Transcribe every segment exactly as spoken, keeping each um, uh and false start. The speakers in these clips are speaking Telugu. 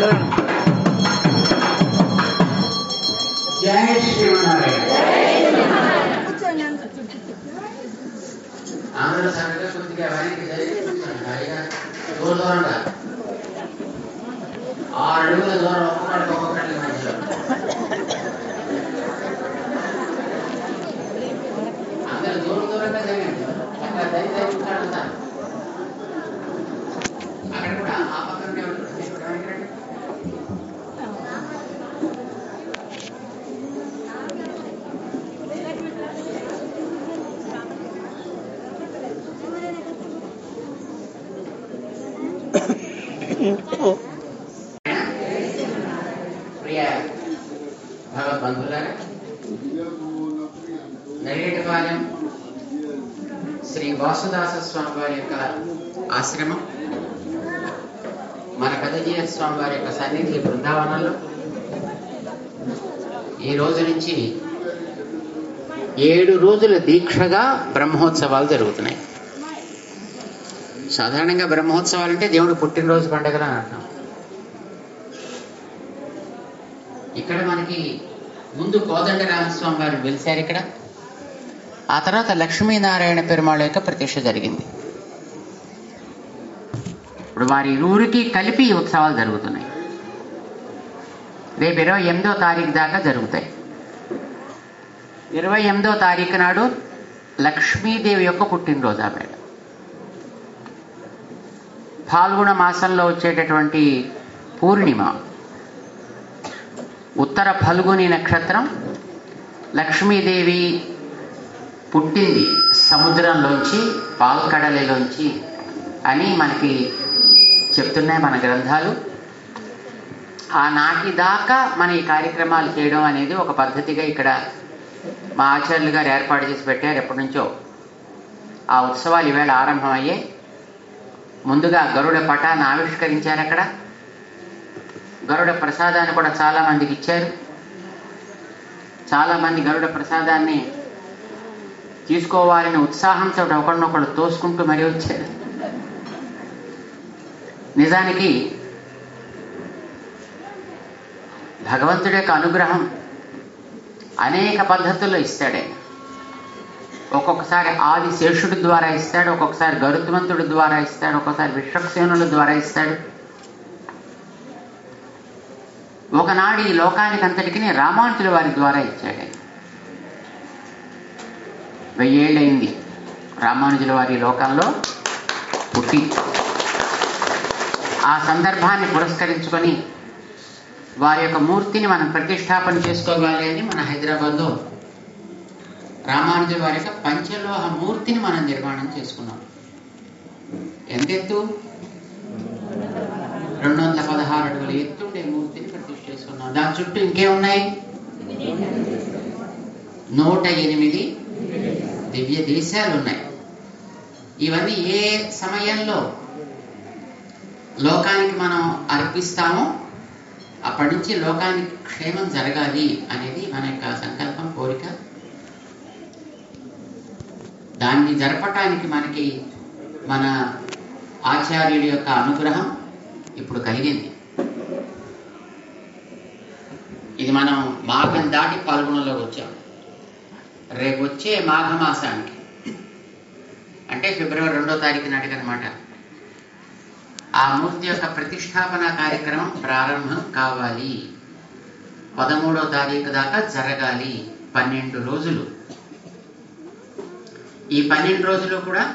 జై శ్రీమన్నారాయణ. అందరూ సరిగ్గా కొద్దిగా వెనక్కి జరిగి దూర దూరంగా ఆరు అడుగుల దూరం ఒక్కొక్కటి ఒక్కొక్కటి మధ్యలో అందరూ దూరం దూరంగా జరిగింది. అక్కడ దైతే ఉంటాడు అక్కడ కూడా ఆ పక్కనే ఉంటుంది. ప్రియ భగవద్బంధులారా, నరేటిపాలెం శ్రీ వాసుదాస స్వామి వారి యొక్క ఆశ్రమం, మన పెదజీయ స్వామి వారి యొక్క సన్నిధి బృందావనంలో ఈ రోజు నుంచి ఏడు రోజుల దీక్షగా బ్రహ్మోత్సవాలు జరుగుతున్నాయి. సాధారణంగా బ్రహ్మోత్సవాలు అంటే దేవుడు పుట్టినరోజు పండుగలు అని అంటాం. ఇక్కడ మనకి ముందు కోదండరామస్వామి వారు వెలిశారు ఇక్కడ. ఆ తర్వాత లక్ష్మీనారాయణ పెరుమాళ యొక్క ప్రతిష్ఠ జరిగింది. ఇప్పుడు వారి ఇరువురికి కలిపి ఈ ఉత్సవాలు జరుగుతున్నాయి. రేపు ఇరవై ఎనిమిదో తారీఖు దాకా జరుగుతాయి. ఇరవై ఎనిమిదో తారీఖు నాడు లక్ష్మీదేవి యొక్క పుట్టినరోజు. ఆమె ఫాల్గుణ మాసంలో వచ్చేటటువంటి పూర్ణిమ, ఉత్తర ఫల్గుని నక్షత్రం. లక్ష్మీదేవి పుట్టింది సముద్రంలోంచి, పాల్కడలిలోంచి అని మనకి చెప్తున్నాయి మన గ్రంథాలు. ఆనాటి దాకా మన ఈ కార్యక్రమాలు చేయడం అనేది ఒక పద్ధతిగా ఇక్కడ మా ఆచార్యులు గారు ఏర్పాటు చేసి పెట్టారు. ఎప్పటి నుంచో ఆ ఉత్సవాలు ఈవేళ ఆరంభమయ్యాయి. ముందుగా గరుడ పటాన్ని ఆవిష్కరించారు. అక్కడ గరుడ ప్రసాదాన్ని కూడా చాలా మందికి ఇచ్చారు. చాలా మంది గరుడ ప్రసాదాన్ని తీసుకోవాలని ఉత్సాహంతో ఒకరినొకరు తోసుకుంటూ మరీ వచ్చారు. నిజానికి భగవంతుడి యొక్క అనుగ్రహం అనేక పద్ధతుల్లో ఇస్తాడే. ఒక్కొక్కసారి ఆది శేషుడి ద్వారా ఇస్తాడు, ఒక్కొక్కసారి గరుత్మంతుడి ద్వారా ఇస్తాడు, ఒక్కొక్కసారి విశ్వక్సేనుల ద్వారా ఇస్తాడు. ఒకనాడు ఈ లోకానికి అంతటికి రామానుజుల వారి ద్వారా ఇచ్చాడు. వెయ్యేళ్ళయింది రామానుజుల వారి లోకంలో పుట్టి. ఆ సందర్భాన్ని పురస్కరించుకొని వారి యొక్క మూర్తిని మనం ప్రతిష్టాపన చేసుకోవాలి అని మన హైదరాబాద్లో రామానుజుల వారి యొక్క పంచలోహ మూర్తిని మనం నిర్మాణం చేసుకున్నాం. ఎంతెత్తు? రెండు వందల పదహారు అడుగుల ఎత్తుండే మూర్తిని ప్రతిష్ఠ చేసుకున్నాం. దాని చుట్టూ ఇంకేమున్నాయి? నూట ఎనిమిది దివ్య దేశాలు ఉన్నాయి. ఇవన్నీ ఏ సమయంలో లోకానికి మనం అర్పిస్తామో అప్పటి నుంచి లోకానికి క్షేమం జరగాలి అనేది మన యొక్క సంకల్పం, కోరిక. దాన్ని జరపటానికి మనకి మన ఆచార్యుడి యొక్క అనుగ్రహం ఇప్పుడు కలిగింది. ఇది మనం మాఘం దాటి పాల్గొనలోకి వచ్చాం. రేపు వచ్చే మాఘమాసానికి అంటే ఫిబ్రవరి రెండో తారీఖు నాటికి అనమాట ఆ మూర్తి యొక్క ప్రతిష్టాపన కార్యక్రమం ప్రారంభం కావాలి. పదమూడో తారీఖు దాకా జరగాలి. పన్నెండు రోజులు. ఈ పన్నెండు రోజులు కూడా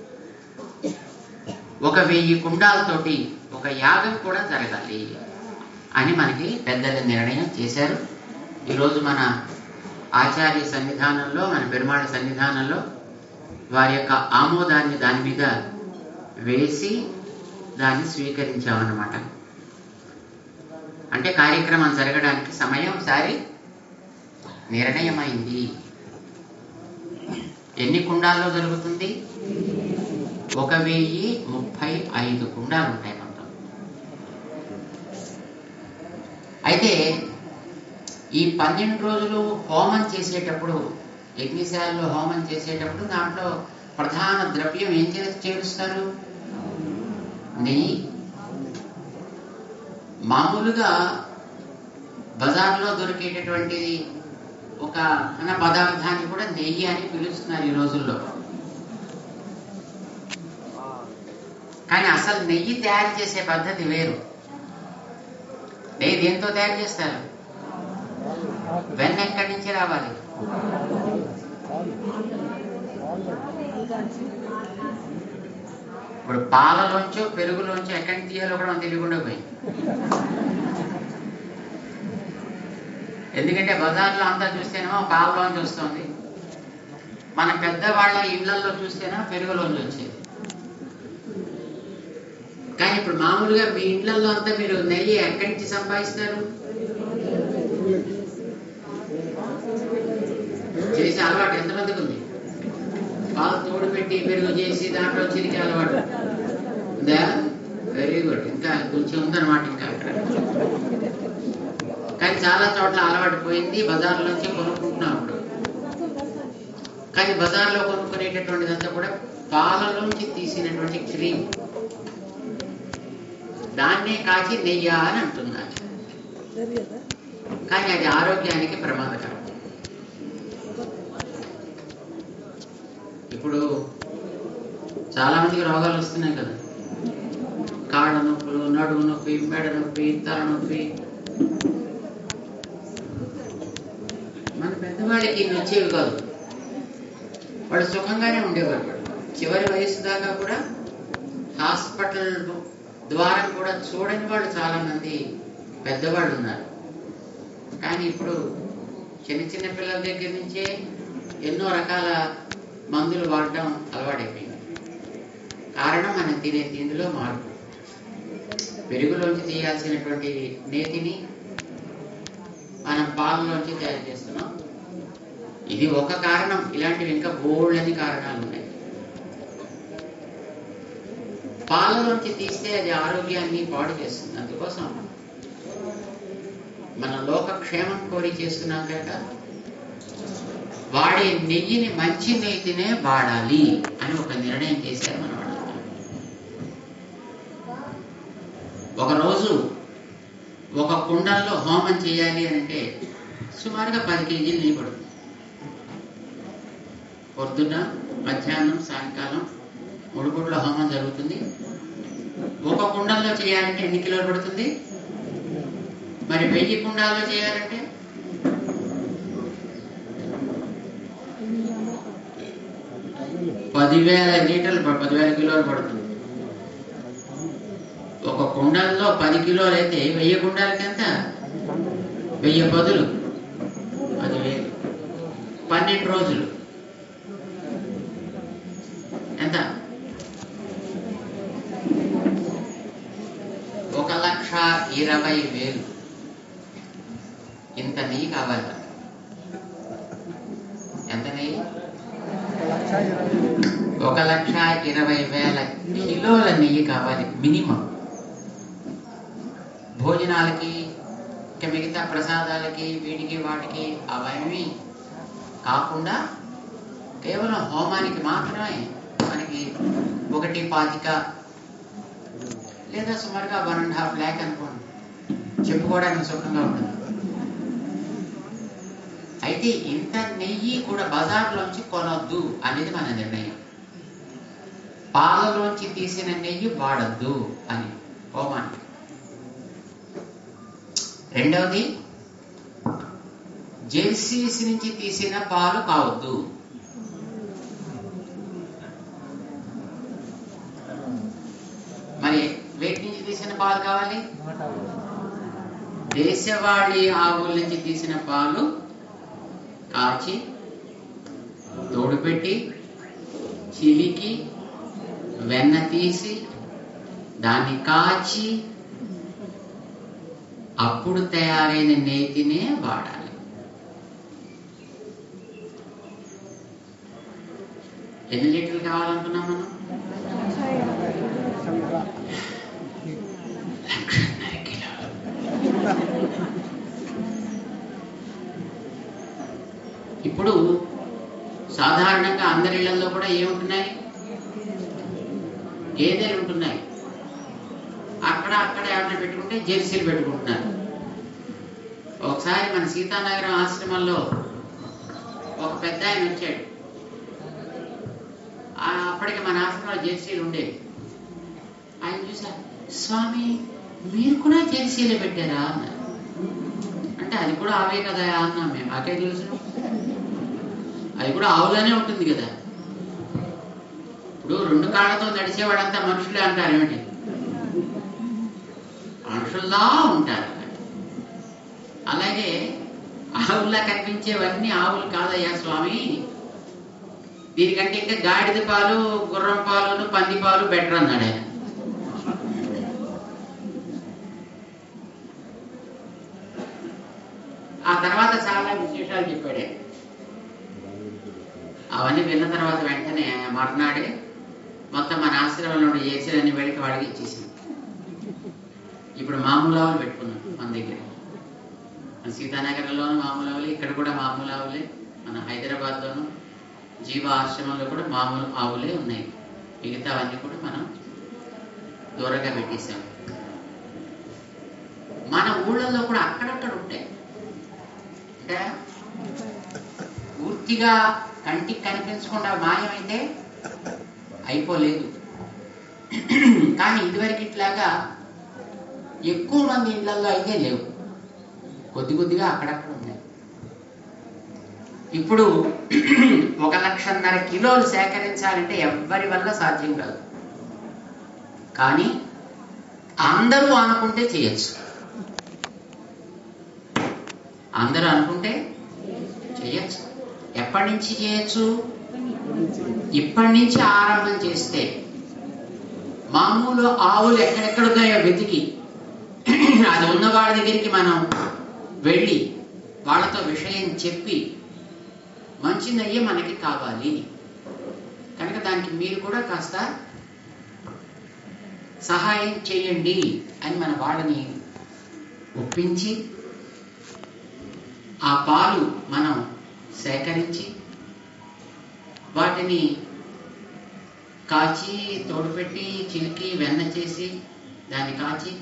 ఒక వెయ్యి కుండాలతోటి ఒక యాగం కూడా జరగాలి అని మనకి పెద్దల నిర్ణయం చేశారు. ఈరోజు మన ఆచార్య సన్నిధానంలో, మన పెరుమాళ సన్నిధానంలో వారి యొక్క ఆమోదాన్ని దాని మీద వేసి దాన్ని స్వీకరించామన్నమాట. అంటే కార్యక్రమం జరగడానికి సమయం సారి నిర్ణయమైంది. ఎన్ని కుండాల్లో జరుగుతుంది? ఒక వెయ్యి ముప్పై ఐదు కుండాలు ఉంటాయి మొత్తం. అయితే ఈ పన్నెండు రోజులు హోమం చేసేటప్పుడు, యజ్ఞశాలలో హోమం చేసేటప్పుడు దాంట్లో ప్రధాన ద్రవ్యం ఏం చేస్తారు? నెయ్యి. మామూలుగా బజార్లో దొరికేటటువంటిది ఒక అన్న పదార్థాన్ని కూడా నెయ్యి అని పిలుస్తున్నారు ఈ రోజుల్లో. కానీ అసలు నెయ్యి తయారు చేసే పద్ధతి వేరు. నెయ్యి దేంతో తయారు చేస్తారు? వెన్న ఎక్కడి నుంచి రావాలి? ఇప్పుడు పాలలోంచో పెరుగులోంచో ఎక్కడికి తీయాలో కూడా మనం తెలియకుండా పోయింది. ఎందుకంటే బజార్లో అంతా చూస్తేనేమో పాలలోంచి వస్తుంది, మన పెద్దవాళ్ళ ఇళ్లలో చూస్తేనేమో పెరుగులోంచి వచ్చేది. కానీ ఇప్పుడు మామూలుగా మీ ఇళ్లలో అంతా మీరు నెయ్యి ఎక్కడి నుంచి సంపాదిస్తారు? చేసే అలవాటు ఎంతమందికి ఉంది? పాలు తోడు పెట్టి పెరుగు చేసి దాంట్లో చిరికే అలవాటు ఉందా? Very good. ఇంకా కొంచెం ఉందన్నమాట ఇంకా అక్కడ. కానీ చాలా చోట్ల అలవాటు పోయింది, బజార్లోంచి కొనుక్కుంటున్నాం ఇప్పుడు. కానీ బజార్లో కొనుక్కునేటటువంటిదంతా కూడా పాలలోంచి తీసినటువంటి క్రీమ్, దాన్నే కాచి నెయ్య అని అంటున్నారు. కానీ అది ఆరోగ్యానికి ప్రమాదకరం. ఇప్పుడు చాలా మందికి రోగాలు వస్తున్నాయి కదా, కాళ్ళ నొప్పులు, నడుము నొప్పి, మెడ నొప్పి, తల నొప్పి. మన పెద్దవాళ్ళకి వచ్చేవి కాదు, వాళ్ళు సుఖంగానే ఉండేవారు. చివరి వయసు దాకా కూడా హాస్పిటల్ ద్వారా కూడా చూడని వాళ్ళు చాలా మంది పెద్దవాళ్ళు ఉన్నారు. కానీ ఇప్పుడు చిన్న చిన్న పిల్లల దగ్గర నుంచే ఎన్నో రకాల మందులు వాడటం అలవాటైపోయింది. కారణం మనం తినే తిండిలో మార్పు. పెరుగులోంచి తీయాల్సినటువంటి నేతిని మనం పాలలోంచి తయారు చేస్తున్నాం. ఇది ఒక కారణం. ఇలాంటివి ఇంకా బోల్డని కారణాలు ఉన్నాయి. పాలలోంచి తీస్తే అది ఆరోగ్యాన్ని పాడు చేస్తుంది. అందుకోసం మన లోక క్షేమం కోరి చేస్తున్నాం కనుక వాడే నెయ్యిని మంచి నెయ్యినే వాడాలి అని ఒక నిర్ణయం చేశారు మన వాళ్ళు. ఒకరోజు ఒక కుండల్లో హోమం చేయాలి అంటే సుమారుగా పది కేజీలు నెయ్యి పడుతుంది. పొద్దున్న, మధ్యాహ్నం, సాయంకాలం మూడు పూట్ల హోమం జరుగుతుంది. ఒక కుండల్లో చేయాలంటే ఎన్ని కిలోలు పడుతుంది? మరి వెయ్యి కుండాల్లో చేయాలంటే పదివేల లీటర్లు పదివేల కిలోలు పడుతుంది. ఒక కుండల్లో పది కిలోలు అయితే వెయ్యి కుండాలకి ఎంత? వెయ్యి పదులు పదివేలు. పన్నెండు రోజులు ఎంత? ఒక లక్ష ఇరవై వేలు. ఇంత నెయ్యి కావాలి. ఎంత నెయ్యి? ఒక లక్ష ఇరవై వేల కిలోల నెయ్యి కావాలి మినిమం. భోజనాలకి, ఇంకా మిగతా ప్రసాదాలకి, వీటికి వాటికి అవన్నీ కాకుండా కేవలం హోమానికి మాత్రమే మనకి ఒకటి పాతిక లేదా సుమారుగా వన్ అండ్ హాఫ్ ల్యాక్ అనుకోండి, చెప్పుకోవడానికి సుఖంగా ఉంటుంది. అయితే ఇంత నెయ్యి కూడా బజార్లోంచి కొనొద్దు అనేది మన నిర్ణయం. పాలలోంచి తీసిన నెయ్యి వాడద్దు అని హోమానికి. రెండవది, జెర్సీస్ నుంచి తీసిన పాలు కావద్దు. మరి వేటి నుంచి తీసిన పాలు కావాలి? దేశవాళీ ఆవుల నుంచి తీసిన పాలు కాచి, తోడుపెట్టి, చిలికి, వెన్న తీసి, దాన్ని కాచి, అప్పుడు తయారైన నేతినే వాడాలి. ఎన్ని లీటర్లు కావాలనుకున్నాం మనం? లక్షన్నర కిలోలు. ఇప్పుడు సాధారణంగా అందరి ఇళ్లలో కూడా ఏముంటున్నాయి? గేదెలు ఉంటున్నాయి. అక్కడ అక్కడ ఏమైనా పెట్టుకుంటే జెర్సీలు పెట్టుకుంటున్నారు. ఒకసారి మన సీతానగరం ఆశ్రమంలో ఒక పెద్ద ఆయన వచ్చాడు. అప్పటికి మన ఆశ్రమంలో జెర్సీలు ఉండేవి. ఆయన చూసా, స్వామి మీరు కూడా జెర్సీలే పెట్టారా అన్నారు. అంటే అది కూడా ఆవే కదా అన్నాం మేము. మాకే తెలుసు, అది కూడా ఆవుగానే ఉంటుంది కదా. ఇప్పుడు రెండు కాళ్ళతో నడిచేవాడంతా మనుషులే అంటారు ఏమిటి? మనుషుల్లా ఉంటారు. అలాగే ఆవుల్లా కనిపించేవన్నీ ఆవులు కాదయ్యా స్వామి, దీనికంటే ఇంకా గాడిద పాలు, గుర్రం పాలు, పంది పాలు బెటర్ అన్నాడు ఆయన. ఆ తర్వాత చాలా విశేషాలు చెప్పాడే. అవన్నీ విన్న తర్వాత వెంటనే మర్నాడే మొత్తం మన ఆశ్రమంలో చేసేదాన్ని వెళ్ళి వాడికి ఇచ్చేసాం. ఇప్పుడు మామూలు ఆవులు పెట్టుకున్నాం మన దగ్గర. మన సీతానగర్లోనూ మామూలు ఆవులే, ఇక్కడ కూడా మామూలు ఆవులే, మన హైదరాబాద్లోను జీవ ఆశ్రమంలో కూడా మామూలు ఆవులే ఉన్నాయి. మిగతావన్నీ కూడా మనం దూరంగా పెట్టేసాం. మన ఊళ్ళల్లో కూడా అక్కడక్కడ ఉంటాయి. అంటే పూర్తిగా కంటికి కనిపించకుండా మాయమైతే అయిపోలేదు. కానీ ఇదివరకు ఇట్లాగా ఎక్కువ మంది ఇళ్లలో అయితే లేవు, కొద్ది కొద్దిగా అక్కడక్కడ ఉన్నాయి. ఇప్పుడు ఒక లక్షన్నర కిలోలు సేకరించాలంటే ఎవ్వరి వల్ల సాధ్యం కాదు. కానీ అందరూ అనుకుంటే చేయొచ్చు. అందరూ అనుకుంటే చేయొచ్చు. ఎప్పటి నుంచి చేయొచ్చు? ఇప్పటి నుంచి ఆరంభం చేస్తే. మామూలు ఆవులు ఎక్కడెక్కడున్నాయో వెతికి అది ఉన్న వాళ్ళ దగ్గరికి మనం వెళ్ళి వాళ్ళతో విషయం చెప్పి మంచి నెయ్యి మనకి కావాలి కనుక దానికి మీరు కూడా కాస్త సహాయం చేయండి అని మన వాళ్ళని ఒప్పించి ఆ పాలు మనం సేకరించి వాటిని కాచి తోడుపెట్టి చిలికి వెన్న చేసి దాన్ని కాచి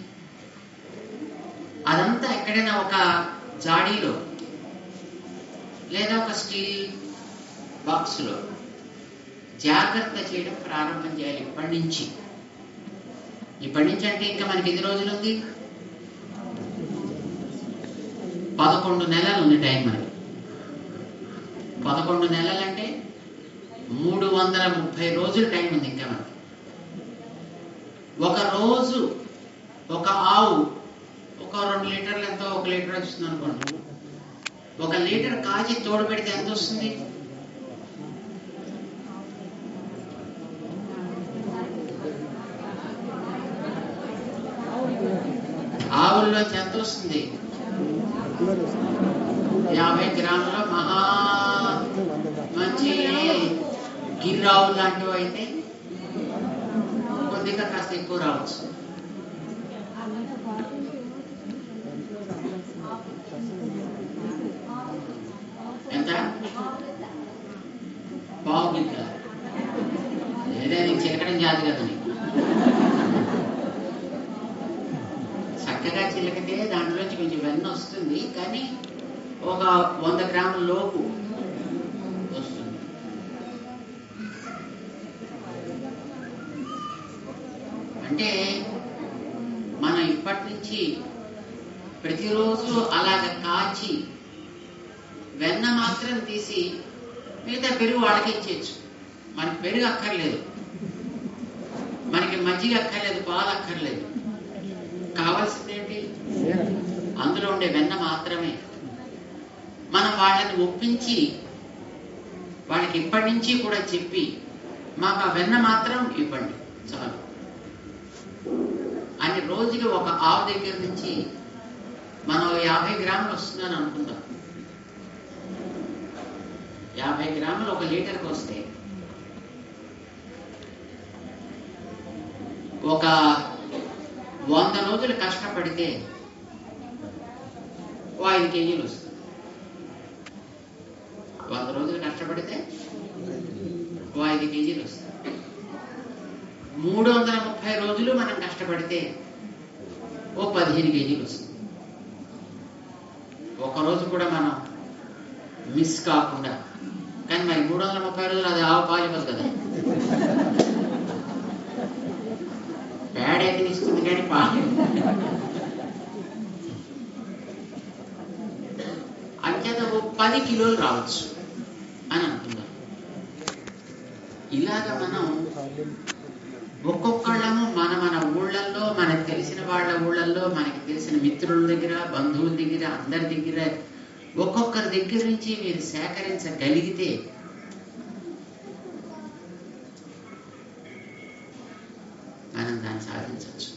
అదంతా ఎక్కడైనా ఒక జాడీలో లేదా ఒక స్టీల్ బాక్స్లో జాగ్రత్త చేయడం ప్రారంభం చేయాలి ఇప్పటి నుంచి. ఇప్పటి నుంచి అంటే ఇంకా మనకి ఎన్ని రోజులు ఉంది? పదకొండు నెలలు ఉంది టైం మనకి. పదకొండు నెలలంటే మూడు వందల ముప్పై రోజులు టైం ఉంది ఇంకా మనకి. ఒక రోజు ఒక ఆవు ఒక రెండు లీటర్లు ఎంతో ఒక లీటర్ వస్తుంది అనుకోండి. ఒక లీటర్ కాచి తోడు పెడితే ఎంత వస్తుంది? ఆవుల్లో ఎంత వస్తుంది? యాభై గ్రాముల మహా మంచి గిర్రావు లాంటివి అయితే కొద్దిగా కాస్త ఎక్కువ రావచ్చు. ఎంత? పావు గిద్ద. ఏదైనా చిలకడం జాతి కదా నీకు. చక్కగా చిలకతే దాంట్లోంచి కొంచెం వెన్న వస్తుంది, కానీ ఒక వంద గ్రాముల లోపు వస్తుంది. అంటే మనం ఇప్పటి నుంచి ప్రతిరోజు అలాగ కాచి వెన్న మాత్రం తీసి మిగతా పెరుగు వాళ్ళకి ఇచ్చేయచ్చు. మనకి పెరుగు అక్కర్లేదు, మనకి మజ్జిగ అక్కర్లేదు, పాలు అక్కర్లేదు. కావాల్సింది ఏంటి? అందులో ఉండే వెన్న మాత్రమే. మనం వాళ్ళని ఒప్పించి వాళ్ళకి ఇప్పటి నుంచి కూడా చెప్పి మాకు ఆ వెన్న మాత్రం ఇవ్వండి చాలు అని రోజుకి ఒక ఆవు దగ్గర నుంచి మనం యాభై గ్రాములు వస్తుందని అనుకుందాం. యాభై గ్రాములు ఒక లీటర్కి వస్తే ఒక వంద రోజులు కష్టపడితే ఓ ఐదు కేజీలు వస్తుంది. వంద రోజులు కష్టపడితే ఓ ఐదు కేజీలు వస్తుంది. మూడు వందల ముప్పై రోజులు మనం కష్టపడితే ఓ పదిహేను కేజీలు వస్తుంది. ఒకరోజు కూడా మనం మిస్ కాకుండా. కానీ మరి మూడు వందల ముప్పై రోజులు అది ఆవు పాలు ఇవ్వదు కదా, పేడ ఎదిరిస్తుంది కానీ పాలు. అంచేత ఓ పది కిలోలు రావచ్చు అని అనుకున్నాం. ఇలాగ మనం ఒక్కొక్కళ్ళము మన మన ఊళ్ళల్లో, మనకు తెలిసిన వాళ్ళ ఊళ్ళల్లో, మనకి తెలిసిన మిత్రుల దగ్గర, బంధువుల దగ్గర, అందరి దగ్గర, ఒక్కొక్కరి దగ్గర నుంచి మీరు సేకరించగలిగితే మనం దాన్ని సాధించవచ్చు.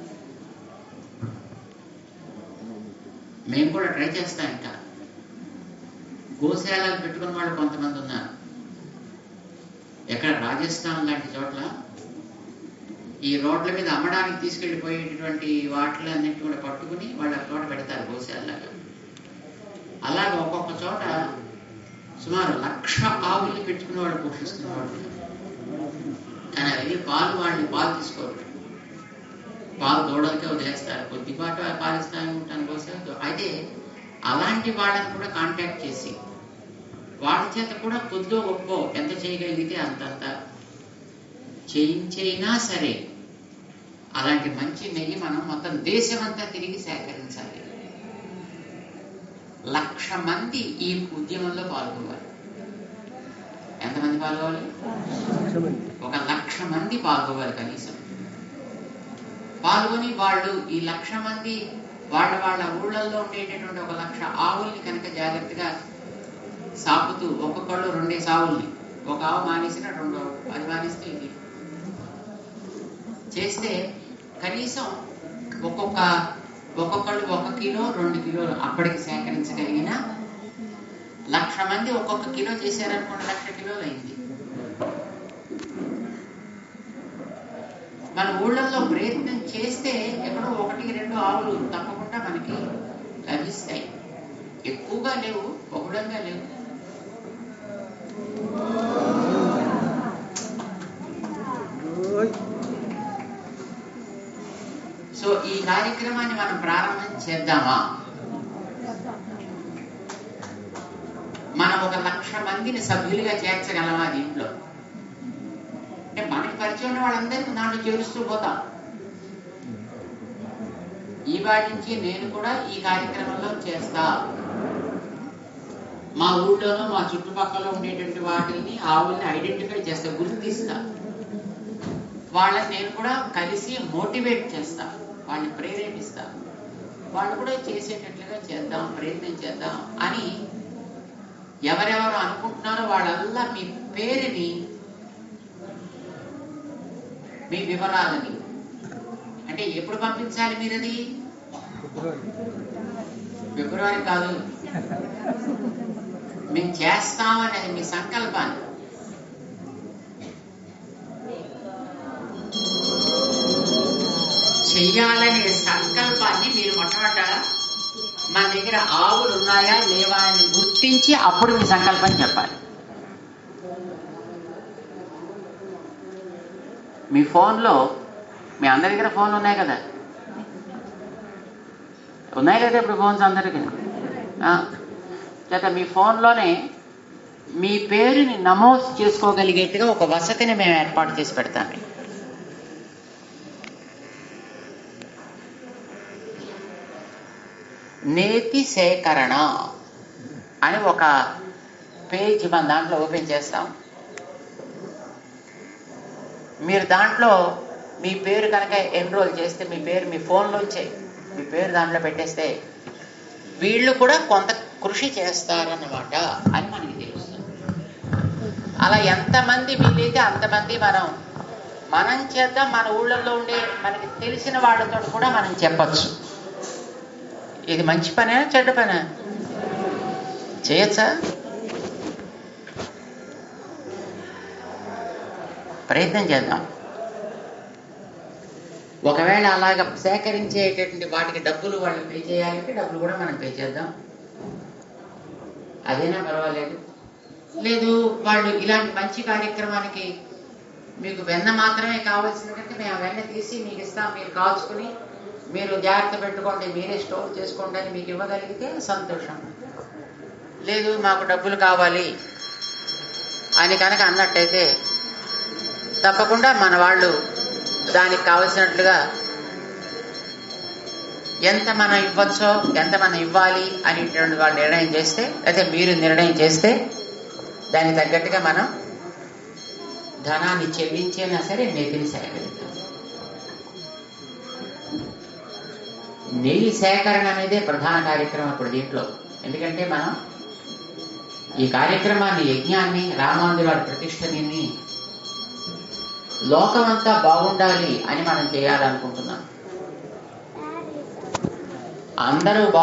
మేము కూడా ట్రై చేస్తాం. ఇంకా గోశాలలు పెట్టుకున్న వాళ్ళు కొంతమంది ఉన్నారు. ఎక్కడ రాజస్థాన్ లాంటి చోట్ల ఈ రోడ్ల మీద అమ్మడానికి తీసుకెళ్లిపోయేటటువంటి వాటిలన్నిటి కూడా పట్టుకుని వాళ్ళ చోట పెడతారు గోశాలలాగా. అలాగే ఒక్కొక్క చోట సుమారు లక్ష ఆవుల్ని పెట్టుకుని వాళ్ళు పోషిస్తున్నవాడు. కానీ అవి పాలు వాళ్ళని పాలు తీసుకోరు, పాలు దూడలకే వదిలేస్తారు. కొద్దిపాటు పాలిస్తాను ఉంటాను గోశాల. అయితే అలాంటి వాళ్ళని కూడా కాంటాక్ట్ చేసి వాళ్ళ చేత కూడా కొద్దిగా గొప్ప ఎంత చేయగలిగితే అంతంత చేయించైనా సరే అలాంటి మంచి నెయ్యి మనం మొత్తం దేశమంతా తిరిగి సేకరించాలి. లక్ష మంది ఈ ఉద్యమంలో పాల్గొవాలి. ఎంతమంది పాల్గొవాలి? ఒక లక్ష మంది పాల్గొవాలి కనీసం. పాల్గొని వాళ్ళు ఈ లక్ష మంది వాళ్ళ వాళ్ళ ఊళ్ళల్లో ఉండేటటువంటి ఒక లక్ష ఆవుల్ని కనుక జాగ్రత్తగా సాకుతూ, ఒక్కొక్కళ్ళు రెండే సావుల్ని, ఒక ఆవు మానేసిన రెండు ఆవు, అది మానేస్తే ఇది చేస్తే కనీసం ఒక్కొక్క ఒక్కొక్కళ్ళు ఒక కిలో రెండు కిలోలు అప్పటికి సేకరించగలిగిన లక్ష మంది ఒక్కొక్క కిలో చేశారనుకోండి, లక్ష కిలోలు అయింది. మన ఊళ్ళల్లో ప్రయత్నం చేస్తే ఎక్కడో ఒకటికి రెండు ఆవులు తప్పకుండా మనకి లభిస్తాయి. ఎక్కువగా లేవు, బహుళంగా లేవు. సో ఈ కార్యక్రమాన్ని మనం ప్రారంభం చేద్దామా? మనం ఒక లక్ష మందిని సభ్యులుగా చేర్చగలమా దీంట్లో? అంటే మనకి పరిచయం ఉన్న వాళ్ళందరికీ దాంట్లో చేరుస్తూ పోతాం. ఈ వాటి నుంచి నేను కూడా ఈ కార్యక్రమంలో చేస్తా. మా ఊళ్ళోనూ మా చుట్టుపక్కల ఉండేటువంటి వాటిని ఆవుల్ని ఐడెంటిఫై చేస్తా, గుర్తిస్తా. వాళ్ళని నేను కూడా కలిసి మోటివేట్ చేస్తా, వాళ్ళని ప్రేరేపిస్తా. వాళ్ళు కూడా చేసేటట్లుగా చేద్దాం, ప్రయత్నం చేద్దాం అని ఎవరెవరు అనుకుంటున్నారో వాళ్ళల్లా మీ పేరుని, మీ వివరాలని, అంటే ఎప్పుడు పంపించాలి మీరు? అది ఫిబ్రవరి కాదు, మేము చేస్తామనేది మీ సంకల్పాన్ని. చెయ్యాలనే సంకల్పాన్ని మీరు మొట్టమొదట మన దగ్గర ఆవులు ఉన్నాయా లేవా అని గుర్తించి అప్పుడు మీ సంకల్పం చెప్పాలి. మీ ఫోన్లో, మీ అందరి దగ్గర ఫోన్లు ఉన్నాయి కదా, ఉన్నాయి కదా ఇప్పుడు ఫోన్స్ అందరికీ. చేత మీ ఫోన్లోనే మీ పేరుని నమోదు చేసుకోగలిగేట్టుగా ఒక వసతిని మేము ఏర్పాటు చేసి పెడతాము. నేతి సేకరణ అని ఒక పేజ్ మన దాంట్లో ఓపెన్ చేస్తాం. మీరు దాంట్లో మీ పేరు కనుక ఎన్రోల్ చేస్తే, మీ పేరు మీ ఫోన్లోంచే మీ పేరు దాంట్లో పెట్టేస్తే వీళ్ళు కూడా కొంత కృషి చేస్తారన్నమాట అని మనకి తెలుస్తుంది. అలా ఎంతమంది వీలైతే అంతమంది మనం మనం చేద్దాం. మన ఊళ్ళల్లో ఉండే మనకి తెలిసిన వాళ్ళతో కూడా మనం చెప్పచ్చు. ఇది మంచి పనా చెడ్డ పనా? చేయొచ్చా? ప్రయత్నం చేద్దాం. ఒకవేళ అలాగ సేకరించేటటువంటి వాటికి డబ్బులు వాళ్ళు పే చేయాలంటే డబ్బులు కూడా మనం పే చేద్దాం, అదేనా పర్వాలేదు. లేదు వాళ్ళు ఇలాంటి మంచి కార్యక్రమానికి మీకు వెన్న మాత్రమే కావాల్సిందంటే మేము వెన్న తీసి మీకు ఇస్తాం, మీరు కాల్చుకుని మీరు జాగ్రత్త పెట్టుకోండి, మీరే స్టోర్ చేసుకోండి అని మీకు ఇవ్వగలిగితే సంతోషం. లేదు మాకు డబ్బులు కావాలి అని కనుక అన్నట్టయితే తప్పకుండా మన వాళ్ళు దానికి కావలసినట్లుగా ఎంత మనం ఇవ్వచ్చో, ఎంత మనం ఇవ్వాలి అనేటువంటి వాళ్ళు నిర్ణయం చేస్తే, అయితే మీరు నిర్ణయం చేస్తే దానికి తగ్గట్టుగా మనం ధనాన్ని చెల్లించైనా సరే నెయ్యిని సేకరిద్దాం. నెయ్యి సేకరణ అనేదే ప్రధాన కార్యక్రమం ఇప్పుడు దీంట్లో. ఎందుకంటే మనం ఈ కార్యక్రమాన్ని, యజ్ఞాన్ని, రామానుజుల వారి ప్రతిష్టని లోకమంతా బాగుండాలి అని మనం చేయాలనుకుంటున్నాం. అందరూ